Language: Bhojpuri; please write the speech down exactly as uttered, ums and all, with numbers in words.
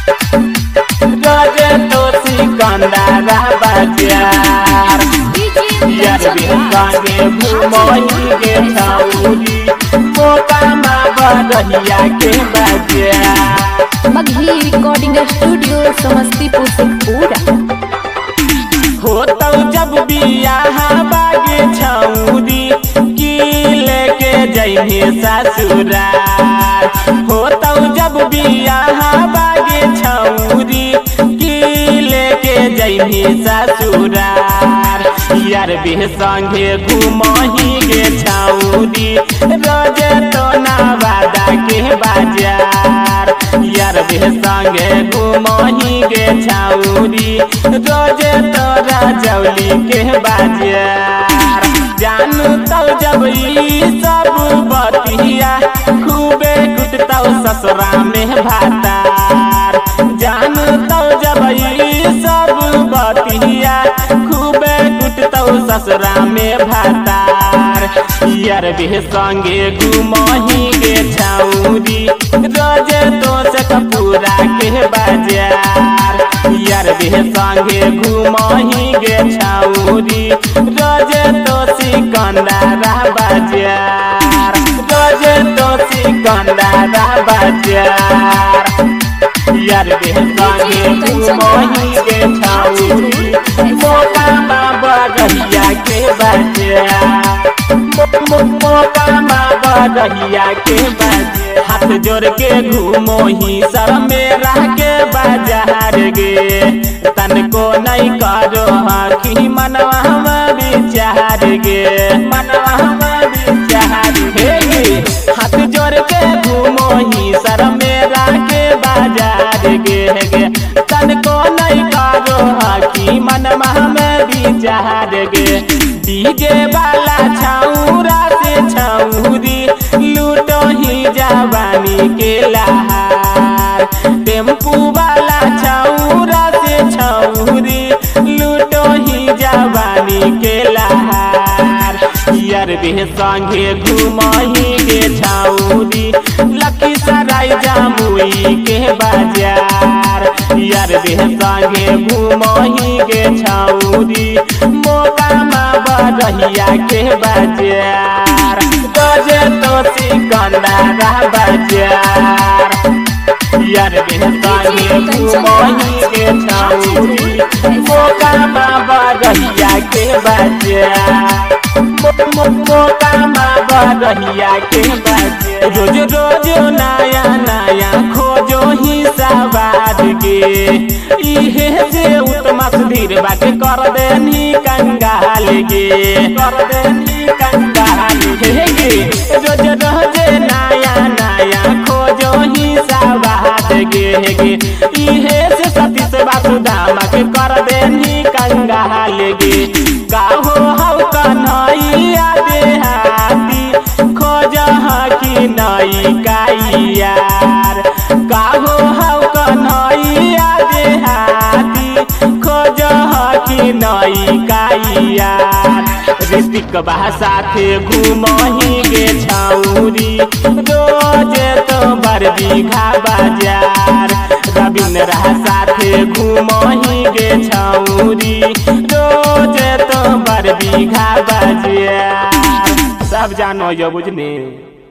रोज तो सिकंदर बाजार यार भी संगे घूमही गे छौरी मौका में बरहिया के बाजार। मगही रिकॉर्डिंग स्टूडियो समस्तीपुर से पूरा होतौ जब बियाह बागे छौरी की लेके जइहे ससुराल। होतौ जब बियाह बागे छौरी की लेके जइहे ससुराल। यार भी संगे घूमही गे छौरी रोज तो नवादा के बाजार। यार भी संगे घूमही गे छौरी रोज तो राजौली के बाजार। जानू तौ जब ई सब बतिया खूबे कुटतौ ससुरा में भातार। जानू तौ जब ई सब बतिया खूबे कुटतौ ससुरा में भातार। यार भी संगे घूमही गे छौरी रोज तो से कपूरा के बाजार। यार भी संगे घूमही गे छौरी रोज तो सिकंदर बाजार। रोज तो सिकंदर बाजार। यार भी संगे घूमही गे छौरी मौका में बरहिया के बाजार। मौका में बरहिया के बाजार। हाथ जोड़ के घूमही सर में रह के बाजार गे तनको नहीं करो हकी मनवा में विचार गे मनवा में विचार गे। हाथ जोड़ के घूमही सर में रह के बाजार गे गे तनको नहीं करो हकी मनवा में विचार गे। डीजे वाला छौरा से छौरी लूटो ही जवानी के लहार। टेम्पू वाला छौरा से छौरी लूटो ही जवानी के लहार। यार भी संगे घूमही गे छौरी लखीसराय जमुई के बाजार। यार भी संगे घूमही गे छौरी मौका में बरहिया के बाजार। रोज तो सिकंदर बाजार। यार भी संगे घूमही गे छौरी मौका में बरहिया के बाजार। मौका में बरहिया के बाजार। रोज रोज नया नया खोजो ही सवाद गे इहे से उत्तम सुधीर बात कर देनी कंगाल गे कर देनी कंगाल गे। रोज रोज नया नया खोजो ही सवाद गे गे इहे से सतीश वासुदामा के कर देनी कंगाल गे। गाहो हौ कन्हैया देहाती खोज की नई काइयार। गाहो हौ कन्हैया देहाती खोज की नई काइयार। ऋतिक बा साथे घूमही गे छौरी रोज तो बर बीघा बाजार। रविंद्र साथे घूमही गे छौरी रोज तो बर बीघा बाजार। सब जानो यो बुझने।